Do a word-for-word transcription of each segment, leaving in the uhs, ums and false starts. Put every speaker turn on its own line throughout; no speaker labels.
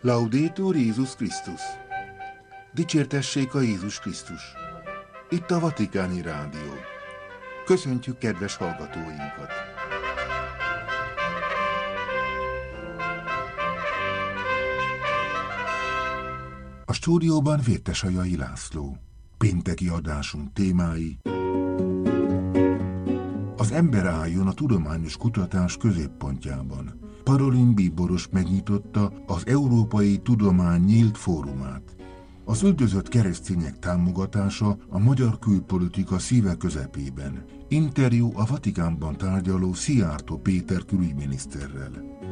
Laudetur Jézus Krisztus! Dicsértessék a Jézus Krisztus! Itt a Vatikáni Rádió. Köszöntjük kedves hallgatóinkat! A stúdióban Vértesajai László. Pénteki adásunk témái: az ember álljon a tudományos kutatás középpontjában. Parolin Bíboros megnyitotta az Európai Tudomány Nyílt Fórumát. Az üldözött keresztények támogatása a magyar külpolitika szíve közepében. Interjú a Vatikánban tárgyaló Szijjártó Péter külügyminiszterrel.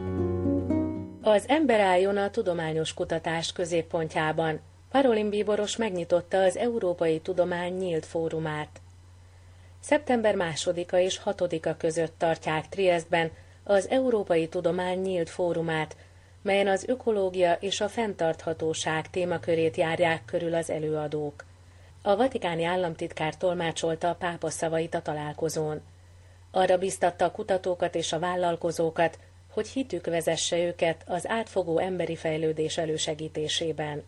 Az ember álljon a tudományos kutatás középpontjában. Parolin Bíboros megnyitotta az Európai Tudomány Nyílt Fórumát. Szeptember másodika és hatodika között tartják Triesztben az Európai Tudomány Nyílt Fórumát, melyen az ökológia és a fenntarthatóság témakörét járják körül az előadók. A vatikáni államtitkár tolmácsolta a pápa szavait a találkozón. Arra biztatta a kutatókat és a vállalkozókat, hogy hitük vezesse őket az átfogó emberi fejlődés elősegítésében.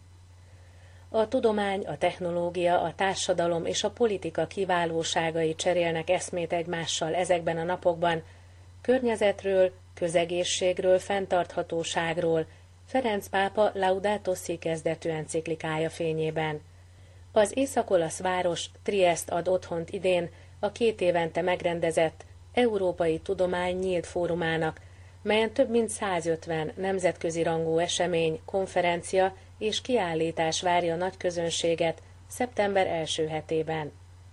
A tudomány, a technológia, a társadalom és a politika kiválóságai cserélnek eszmét egymással ezekben a napokban, környezetről, közegészségről, fenntarthatóságról, Ferenc pápa Laudato Si kezdetű enciklikája fényében. Az észak-olasz város Trieszt ad otthont idén a két évente megrendezett Európai Tudomány Nyílt Fórumának, melyen több mint százötven nemzetközi rangú esemény, konferencia és kiállítás várja a nagy közönséget szeptember első hetében.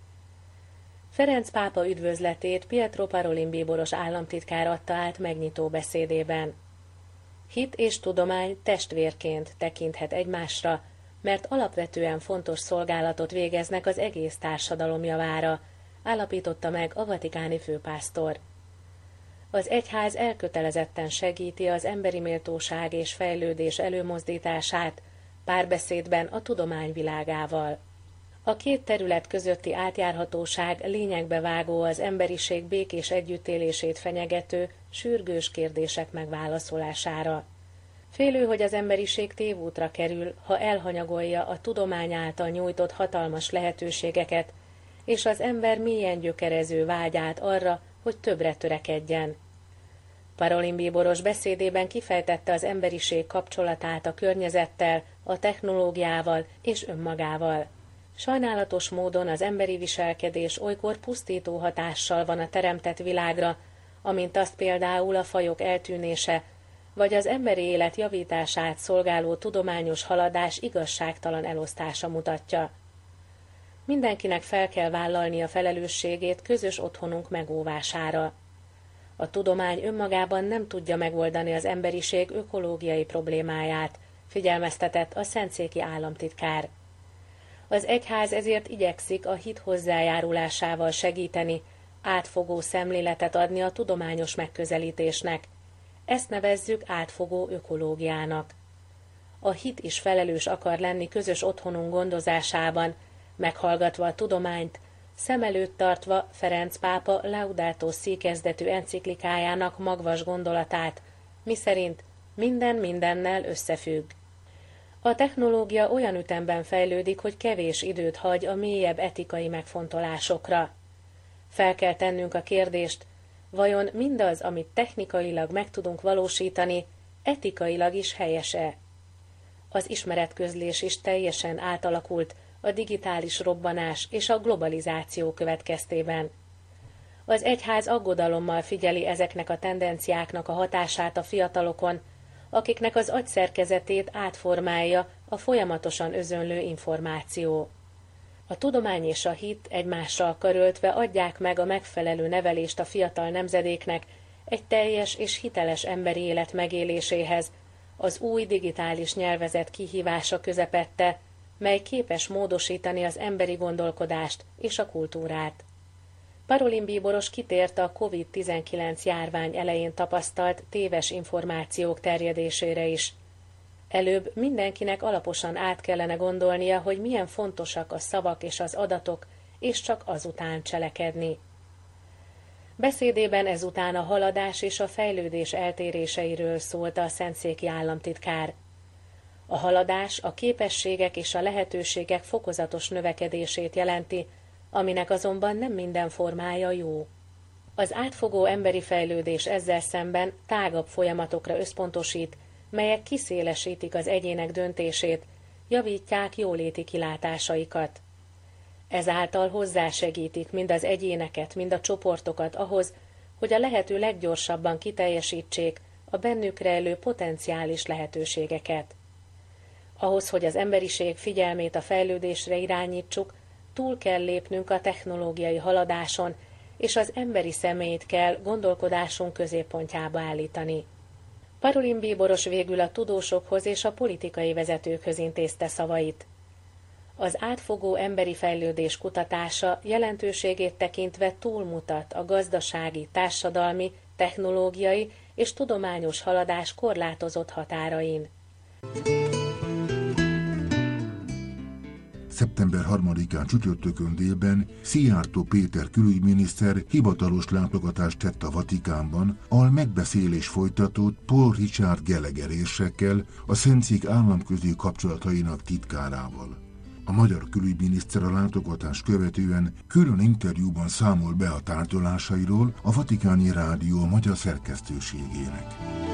Ferenc pápa üdvözletét Pietro Parolin Bíboros államtitkár adta át megnyitó beszédében. Hit és tudomány testvérként tekinthet egymásra, mert alapvetően fontos szolgálatot végeznek az egész társadalom javára, állapította meg a vatikáni főpásztor. Az egyház elkötelezetten segíti az emberi méltóság és fejlődés előmozdítását párbeszédben a tudomány világával. A két terület közötti átjárhatóság lényegbe vágó, az emberiség békés együttélését fenyegető, sürgős kérdések megválaszolására. Félő, hogy az emberiség tévútra kerül, ha elhanyagolja a tudomány által nyújtott hatalmas lehetőségeket, és az ember mélyen gyökerező vágyát arra, hogy többre törekedjen. Parolin Bíboros beszédében kifejtette az emberiség kapcsolatát a környezettel, a technológiával és önmagával. Sajnálatos módon az emberi viselkedés olykor pusztító hatással van a teremtett világra, amint azt például a fajok eltűnése, vagy az emberi élet javítását szolgáló tudományos haladás igazságtalan elosztása mutatja. Mindenkinek fel kell vállalni a felelősségét közös otthonunk megóvására. A tudomány önmagában nem tudja megoldani az emberiség ökológiai problémáját, figyelmeztetett a szentszéki államtitkár. Az egyház ezért igyekszik a hit hozzájárulásával segíteni, átfogó szemléletet adni a tudományos megközelítésnek. Ezt nevezzük átfogó ökológiának. A hit is felelős akar lenni közös otthonunk gondozásában, meghallgatva a tudományt, szem előtt tartva Ferenc pápa Laudato Si kezdetű enciklikájának magvas gondolatát, miszerint minden mindennel összefügg. A technológia olyan ütemben fejlődik, hogy kevés időt hagy a mélyebb etikai megfontolásokra. Fel kell tennünk a kérdést, vajon mindaz, amit technikailag meg tudunk valósítani, etikailag is helyes-e? Az ismeretközlés is teljesen átalakult a digitális robbanás és a globalizáció következtében. Az egyház aggodalommal figyeli ezeknek a tendenciáknak a hatását a fiatalokon, akiknek az agyszerkezetét átformálja a folyamatosan özönlő információ. A tudomány és a hit egymással karöltve adják meg a megfelelő nevelést a fiatal nemzedéknek egy teljes és hiteles emberi élet megéléséhez, az új digitális nyelvezet kihívása közepette, mely képes módosítani az emberi gondolkodást és a kultúrát. Parolin Bíboros kitért a kovid tizenkilenc járvány elején tapasztalt téves információk terjedésére is. Előbb mindenkinek alaposan át kellene gondolnia, hogy milyen fontosak a szavak és az adatok, és csak azután cselekedni. Beszédében ezután a haladás és a fejlődés eltéréseiről szólt a szentszéki államtitkár. A haladás a képességek és a lehetőségek fokozatos növekedését jelenti, aminek azonban nem minden formája jó. Az átfogó emberi fejlődés ezzel szemben tágabb folyamatokra összpontosít, melyek kiszélesítik az egyének döntését, javítják jóléti kilátásaikat. Ezáltal hozzásegítik mind az egyéneket, mind a csoportokat ahhoz, hogy a lehető leggyorsabban kiteljesítsék a bennük rejlő potenciális lehetőségeket. Ahhoz, hogy az emberiség figyelmét a fejlődésre irányítsuk, túl kell lépnünk a technológiai haladáson, és az emberi személyt kell gondolkodásunk középpontjába állítani. Parolin bíboros végül a tudósokhoz és a politikai vezetőkhöz intézte szavait. Az átfogó emberi fejlődés kutatása jelentőségét tekintve túlmutat a gazdasági, társadalmi, technológiai és tudományos haladás korlátozott határain.
szeptember harmadikán csütörtökön délben Szijjártó Péter külügyminiszter hivatalos látogatást tett a Vatikánban, ahol megbeszélés folytatott Paul Richard Gallagher érsekkel, a Szentszék államközi kapcsolatainak titkárával. A magyar külügyminiszter a látogatás követően külön interjúban számol be a tárgyalásairól a Vatikáni Rádió magyar szerkesztőségének.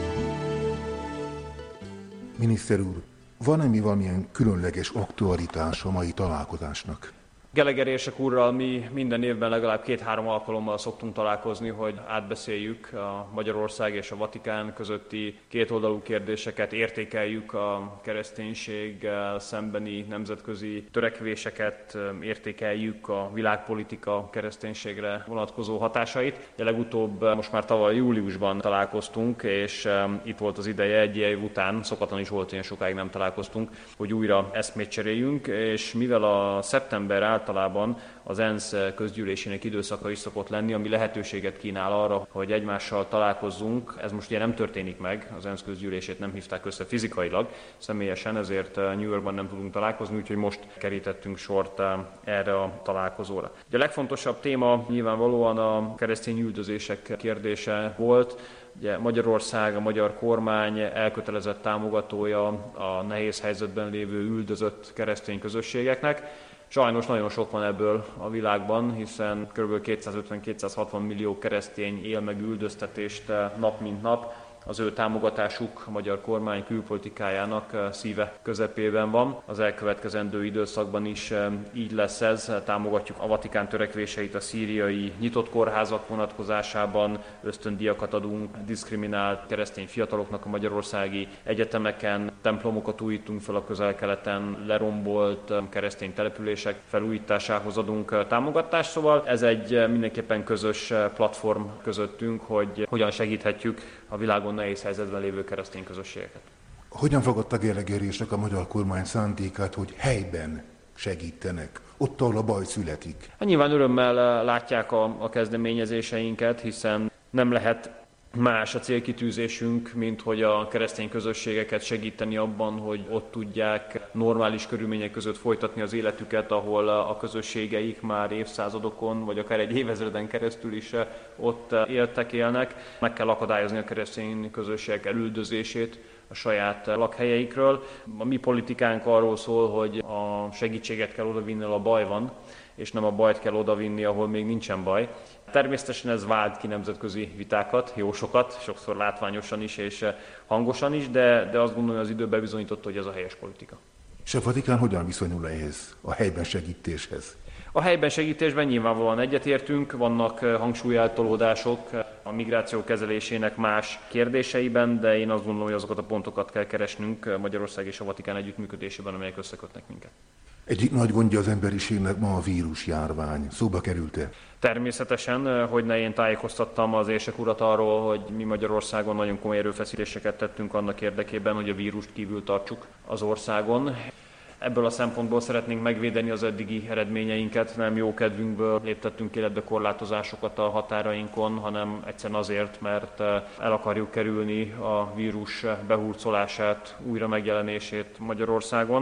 Miniszter úr, van-e mi valamilyen különleges aktualitás a mai találkozásnak?
Gallagher érsek úrral mi minden évben legalább két-három alkalommal szoktunk találkozni, hogy átbeszéljük a Magyarország és a Vatikán közötti kétoldalú kérdéseket, értékeljük a kereszténységgel szembeni nemzetközi törekvéseket, értékeljük a világpolitika kereszténységre vonatkozó hatásait. De legutóbb most már tavaly júliusban találkoztunk, és itt volt az ideje egy év után, szokatlan is volt, ilyen sokáig nem találkoztunk, hogy újra eszmét cseréljünk, és mivel a szeptember általában az ENSZ közgyűlésének időszaka is szokott lenni, ami lehetőséget kínál arra, hogy egymással találkozzunk. Ez most ugye nem történik meg, az ENSZ közgyűlését nem hívták össze fizikailag, személyesen, ezért New Yorkban nem tudunk találkozni, úgyhogy most kerítettünk sort erre a találkozóra. Ugye a legfontosabb téma nyilvánvalóan a keresztény üldözések kérdése volt. Ugye Magyarország, a magyar kormány elkötelezett támogatója a nehéz helyzetben lévő üldözött keresztény közösségeknek. Sajnos nagyon sok van ebből a világban, hiszen kb. kétszázötven-kétszázhatvan millió keresztény él meg üldöztetést nap mint nap. Az ő támogatásuk a magyar kormány külpolitikájának szíve közepében van. Az elkövetkezendő időszakban is így lesz ez. Támogatjuk a Vatikán törekvéseit a szíriai nyitott kórházak vonatkozásában, ösztöndíjakat adunk diszkriminált keresztény fiataloknak a magyarországi egyetemeken, templomokat újítunk fel a Közel-Keleten, lerombolt keresztény települések felújításához adunk támogatást. Szóval ez egy mindenképpen közös platform közöttünk, hogy hogyan segíthetjük a világon nehéz helyzetben lévő keresztény közösségeket.
Hogyan fogadta Gallagher érsek a magyar kormány szándékát, hogy helyben segítenek, ott, ahol a baj születik?
Hát nyilván örömmel látják a, a kezdeményezéseinket, hiszen nem lehet más a célkitűzésünk, mint hogy a keresztény közösségeket segíteni abban, hogy ott tudják normális körülmények között folytatni az életüket, ahol a közösségeik már évszázadokon, vagy akár egy évezreden keresztül is ott éltek, élnek. Meg kell akadályozni a keresztény közösségek elüldözését a saját lakhelyeikről. A mi politikánk arról szól, hogy a segítséget kell odavinni, ahol a baj van, és nem a bajt kell odavinni, ahol még nincsen baj. Természetesen ez vált ki nemzetközi vitákat, jó sokat, sokszor látványosan is és hangosan is, de, de azt gondolom, hogy az idő bebizonyította, hogy ez a helyes politika.
És a Vatikán hogyan viszonyul ehhez, a helyben segítéshez?
A helyben segítésben nyilvánvalóan egyetértünk, vannak hangsúlyeltolódások a migráció kezelésének más kérdéseiben, de én azt gondolom, hogy azokat a pontokat kell keresnünk Magyarország és a Vatikán együttműködésében, amelyek összekötnek minket.
Egyik nagy gondja az emberiségnek ma a vírusjárvány. Szóba került-e?
Természetesen, hogy ne én tájékoztattam az érsek urat arról, hogy mi Magyarországon nagyon komoly erőfeszítéseket tettünk annak érdekében, hogy a vírust kívül tartsuk az országon. Ebből a szempontból szeretnénk megvédeni az eddigi eredményeinket, nem jó kedvünkből léptettünk életbe korlátozásokat a határainkon, hanem egyszerűen azért, mert el akarjuk kerülni a vírus behurcolását, újra megjelenését Magyarországon.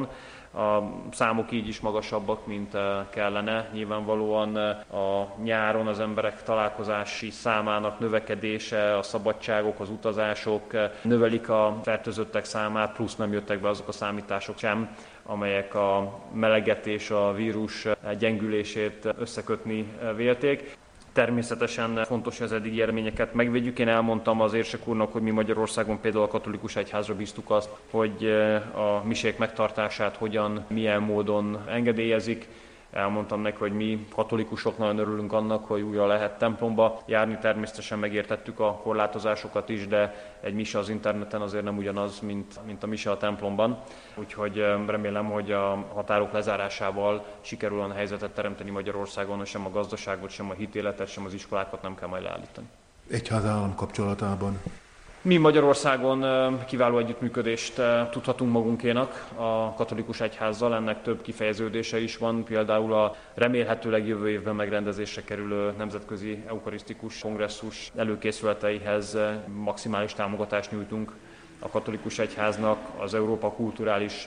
A számok így is magasabbak, mint kellene. Nyilvánvalóan a nyáron az emberek találkozási számának növekedése, a szabadságok, az utazások növelik a fertőzöttek számát, plusz nem jöttek be azok a számítások sem, amelyek a meleget és a vírus gyengülését összekötni vélték. Természetesen fontos, hogy az eddigi eredményeket megvédjük. Én elmondtam az érsek úrnak, hogy mi Magyarországon például a katolikus egyházra bíztuk azt, hogy a misék megtartását hogyan, milyen módon engedélyezik. Elmondtam neki, hogy mi katolikusok nagyon örülünk annak, hogy újra lehet templomba járni. Természetesen megértettük a korlátozásokat is, de egy mise az interneten azért nem ugyanaz, mint, mint a mise a templomban. Úgyhogy remélem, hogy a határok lezárásával sikerül olyan helyzetet teremteni Magyarországon, hogy sem a gazdaságot, sem a hitéletet, sem az iskolákat nem kell majd leállítani.
Egyház-állam kapcsolatában? Mi
Magyarországon kiváló együttműködést tudhatunk magunkénak a katolikus egyházzal, ennek több kifejeződése is van, például a remélhetőleg jövő évben megrendezésre kerülő nemzetközi eukarisztikus kongresszus előkészületeihez maximális támogatást nyújtunk a katolikus egyháznak, az Európa kulturális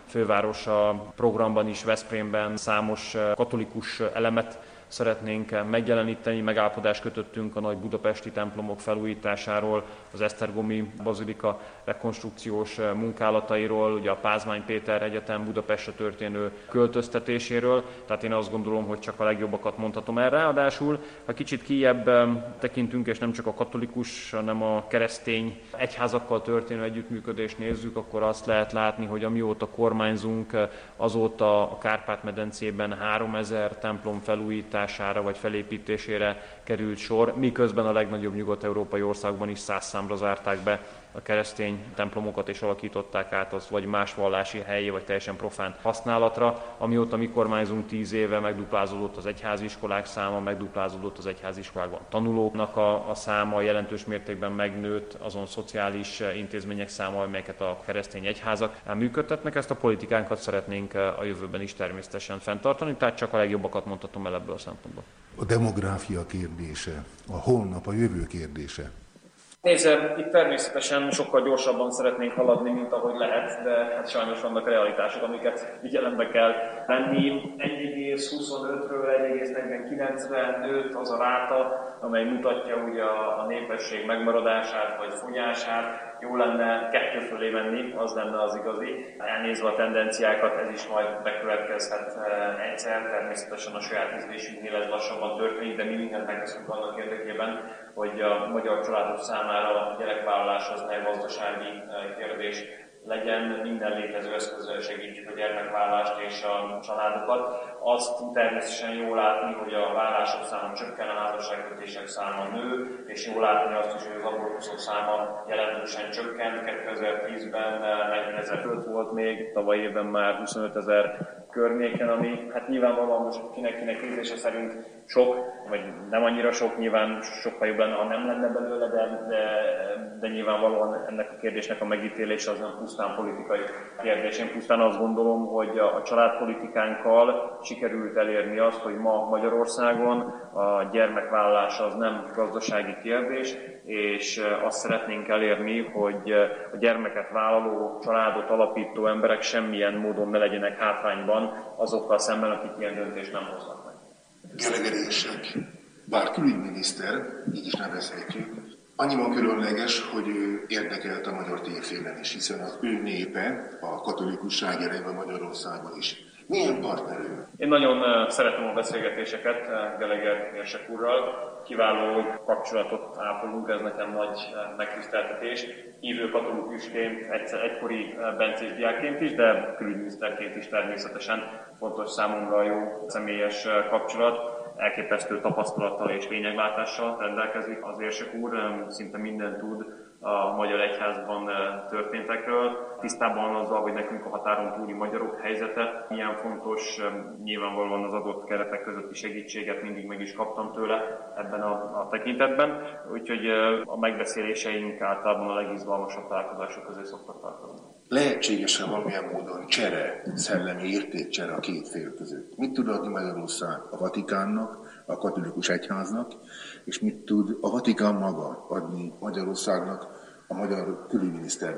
fővárosa programban is, Veszprémben számos katolikus elemet szeretnénk megjeleníteni, megállapodást kötöttünk a nagy budapesti templomok felújításáról, az esztergomi bazilika rekonstrukciós munkálatairól, ugye a Pázmány Péter Egyetem Budapestre történő költöztetéséről, tehát én azt gondolom, hogy csak a legjobbakat mondhatom erre. Ráadásul, ha kicsit kijebb tekintünk, és nem csak a katolikus, hanem a keresztény egyházakkal történő együttműködést nézzük, akkor azt lehet látni, hogy amióta kormányzunk, azóta a Kárpát-medencében háromezer templom felújítására vagy felépítésére került sor, miközben a legnagyobb nyugat-európai országban is száz számra zárták be a keresztény templomokat és alakították át az vagy más vallási helyé, vagy teljesen profán használatra. Amióta mi kormányzunk tíz éve, megduplázódott az egyháziskolák száma, megduplázódott az egyháziskolákban tanulóknak a, a száma, jelentős mértékben megnőtt azon szociális intézmények száma, amelyeket a keresztény egyházak működtetnek. Ezt a politikánkat szeretnénk a jövőben is természetesen fenntartani, tehát csak a legjobbakat mondhatom el ebből a szempontból.
A demográfia kérdése, a holnap, a jövő kérdése.
Nézd, itt természetesen sokkal gyorsabban szeretnénk haladni, mint ahogy lehet, de hát sajnos vannak realitások, amiket figyelembe kell venni. egy egész huszonötről egy egész negyvenkilencre nőtt az a ráta, amely mutatja ugye a, a népesség megmaradását vagy fogyását. Jó lenne kettő fölé menni, az lenne az igazi. Elnézve a tendenciákat, ez is majd bekövetkezhet egyszer, természetesen a saját ízlésünknél ez lassabban történik, de mi mindent megteszünk annak érdekében, hogy a magyar családok számára a gyerekvállalás az ne gazdasági kérdés legyen, minden létező eszközzel segítjük a gyermekvállalást és a családokat. Azt természetesen jól látni, hogy a vállások száma csökken, a házasságkötések száma nő, és jól látni azt is, hogy az abortuszok száma jelentősen csökkent. kétezer-tízben negyvenezer fölött volt még, tavaly évben már huszonötezer környéken, ami hát nyilvánvalóan most kinek-kinek ízlése szerint sok, vagy nem annyira sok, nyilván sokkal jobb lenne, ha nem lenne belőle, de, de, de nyilvánvalóan ennek a kérdésnek a megítélése az nem pusztán politikai kérdés. Én pusztán azt gondolom, hogy a, a családpolitikánkkal sikerült elérni azt, hogy ma Magyarországon a gyermekvállalás az nem gazdasági kérdés, és azt szeretnénk elérni, hogy a gyermeket vállaló, családot alapító emberek semmilyen módon ne legyenek hátrányban azokkal szemben, akik ilyen döntést nem hoznak meg.
Gallagher érsek, bár külügyminiszter, így is nevezhetjük, annyiban különleges, hogy ő érdekelt a magyar térfélen is, hiszen az ő népe, a katolikusság jelen Magyarországon is. Milyen partner ő?
Én nagyon szeretem a beszélgetéseket Gallagher érsek úrral. Kiváló kapcsolatot ápolunk, ez nekem nagy megtiszteltetés. Hívő katolikusként, egykori bencés diákként is, de külügyminiszterként is természetesen fontos számomra a jó személyes kapcsolat. Elképesztő tapasztalattal és lényeglátással rendelkezik az érsek úr, szinte mindent tud a magyar egyházban történtekről. Tisztában azzal, hogy nekünk a határon túli magyarok helyzete milyen fontos, nyilvánvalóan az adott keretek közötti segítséget mindig meg is kaptam tőle ebben a, a tekintetben. Úgyhogy a megbeszéléseink általában a legizgalmasabb találkozások közé szoktak tartozni.
Lehetséges-e valamilyen módon csere, szellemi értékcsere a két fél között? Mit tud adni Magyarország a Vatikánnak, a katolikus egyháznak, és mit tud a Vatikán maga adni Magyarországnak, a magyar külügyminiszternek?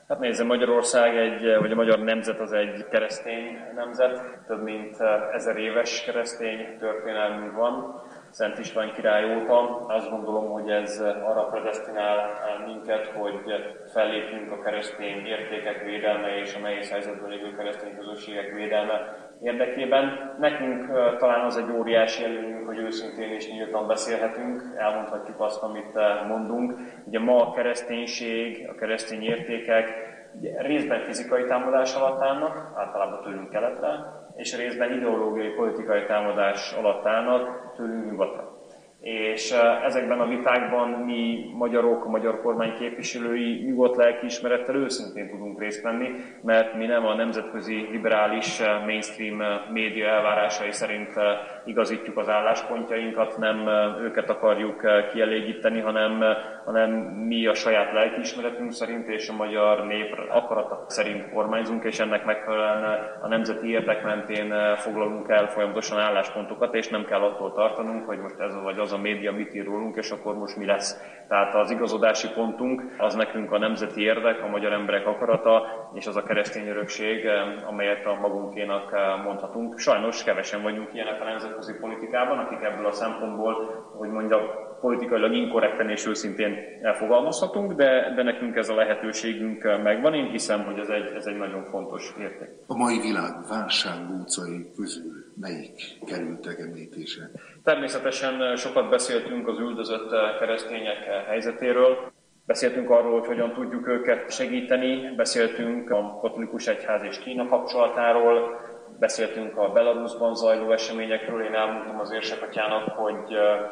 Hát nézze, Magyarország egy, vagy a magyar nemzet az egy keresztény nemzet, több mint ezer éves keresztény történelmünk van. Szent István király óta azt gondolom, hogy ez arra predesztinál minket, hogy fellépjünk a keresztény értékek védelme és a nehéz helyzetben lévő keresztény közösségek védelme érdekében. Nekünk talán az egy óriási előnyünk, hogy őszintén és nyíltan beszélhetünk, elmondhatjuk azt, amit mondunk. Ugye ma a kereszténység, a keresztény értékek ugye részben fizikai támadás alatt állnak, általában tőlünk keletre, és részben ideológiai, politikai támadás alatt állnak tőlünk nyugatra. És ezekben a vitákban mi magyarok, a magyar kormány képviselői nyugodt lelkiismerettel őszintén tudunk részt venni, mert mi nem a nemzetközi liberális mainstream média elvárásai szerint igazítjuk az álláspontjainkat, nem őket akarjuk kielégíteni, hanem, hanem mi a saját lelkiismeretünk szerint és a magyar nép akarata szerint kormányzunk, és ennek megfelelően a nemzeti érdek mentén foglalunk el folyamatosan álláspontokat, és nem kell attól tartanunk, hogy most ez vagy az a média mit ír rólunk, és akkor most mi lesz. Tehát az igazodási pontunk az nekünk a nemzeti érdek, a magyar emberek akarata, és az a keresztény örökség, amelyet a magunkénak mondhatunk. Sajnos kevesen vagyunk ilyenek a nemzetközi politikában, akik ebből a szempontból, hogy mondjam, politikailag inkorrekten és őszintén elfogalmazhatunk, de, de nekünk ez a lehetőségünk megvan. Én hiszem, hogy ez egy, ez egy nagyon fontos érték.
A mai világ válságúcai közül melyik kerültek említése?
Természetesen sokat beszéltünk az üldözött keresztények helyzetéről. Beszéltünk arról, hogy hogyan tudjuk őket segíteni, beszéltünk a katolikus egyház és Kína kapcsolatáról, beszéltünk a Belarusban zajló eseményekről. Én elmondtam az érsekatyának, hogy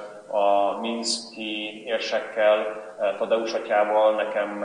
a minszki érsekkel, Tadeusz atyával nekem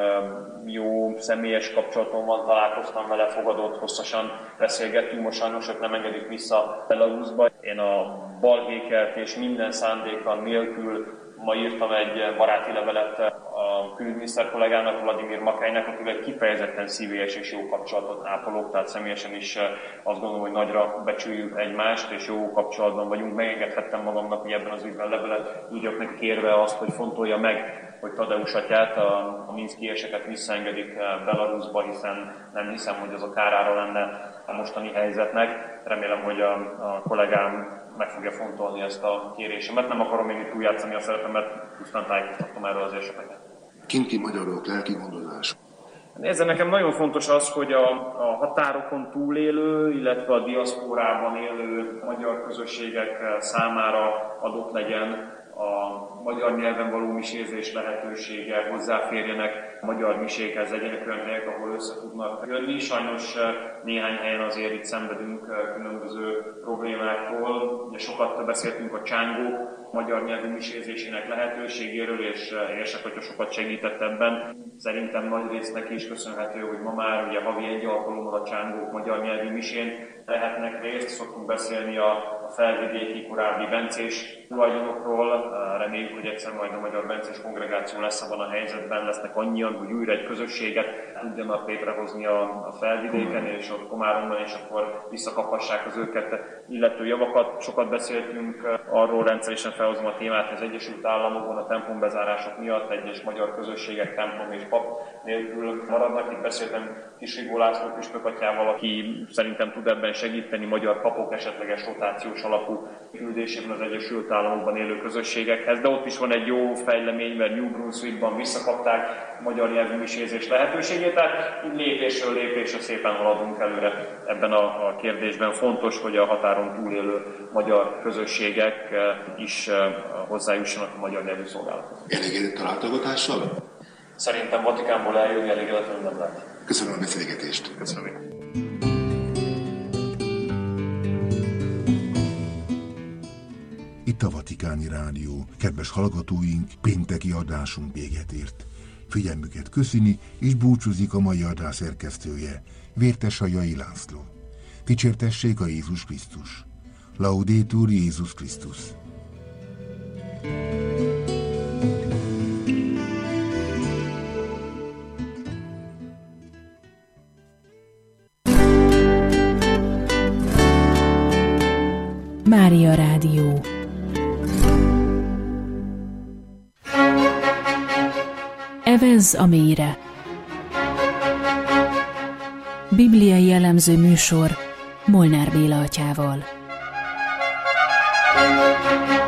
jó személyes kapcsolatom van, találkoztam vele, fogadott, hosszasan beszélgettünk, most sajnos ők nem engedik vissza Belarusba. Én a balhékelt és minden szándéka nélkül ma írtam egy baráti levelet a külügyminiszter kollégának, Vladimir Makelynek, akivel kifejezetten szívélyes és jó kapcsolatot ápolok, tehát személyesen is azt gondolom, hogy nagyra becsüljük egymást, és jó kapcsolatban vagyunk. Megengedhettem magamnak, hogy ebben az ügyben levelet írjak neki kérve azt, hogy fontolja meg, hogy Tadeusz atyát, a, a minszki érseket visszaengedik Belarusba, hiszen nem hiszem, hogy az a kárára lenne a mostani helyzetnek. Remélem, hogy a, a kollégám meg fogja fontolni ezt a kérésemet. Nem akarom még itt túljátszani a szerepemet, pusztán tájékoztattam erről az érseket.
Kinti magyarok lelki gondozás.
Nézze, nekem nagyon fontos az, hogy a, a határokon túlélő, illetve a diaszpórában élő magyar közösségek számára adott legyen a magyar nyelven való misézés lehetősége, hozzáférjenek magyar misékhez, legyenek olyan helyek, ahol össze tudnak jönni. Sajnos néhány helyen azért itt szenvedünk különböző problémáktól. Ugye sokat beszéltünk a csángó magyar nyelvű misézésének lehetőségéről, és érsek sokat segített ebben. Szerintem nagy részt neki is köszönhető, hogy ma már ugye havi egy alkalommal a csángók magyar nyelvű misén lehetnek részt. Szoktunk beszélni a, a felvidéki korábbi bencés tulajdonokról. Reméljük, hogy egyszer majd a magyar bencés kongregáció lesz abban a helyzetben, lesznek annyian, hogy újra egy közösséget tudjanak létrehozni a, a felvidéken és a Komáromban, és akkor visszakaphassák az őket illető javakat. Sokat beszéltünk arról, rendszeresen felhozom a témát, hogy az Egyesült Államokban a templombezárások miatt egyes magyar közösségek templom és pap nélkül maradnak. Itt beszéltem Kisrigó László püspökatyával, aki szerintem tud ebben segíteni magyar papok esetleges rotációs alapú küldésében az Egyesült Államokban élő közösségekhez, de ott is van egy jó fejlemény, mert New Brunswickban visszakapták magyar nyelvű misézés lehetőségét, tehát lépésről lépésre szépen haladunk előre ebben a, a kérdésben. Fontos, hogy a határon túlélő magyar közösségek is hozzájussanak a magyar nyelvű szolgálathoz.
Elégedett a látogatással?
Szerintem Vatikánból eljönni elégedetlenül nem lehet.
Köszönöm a beszélgetést.
Köszönöm.
Itt a Vatikáni Rádió. Kedves hallgatóink, pénteki adásunk véget ért. Figyelmüket köszöni és búcsúzik a mai adás szerkesztője, Vértesajai László. Dicsértessék a Jézus Krisztus. Laudetur Jézus Krisztus.
Mária Rádió. Evezz a mélyre. bibliai jellemző műsor Molnár Béla atyával.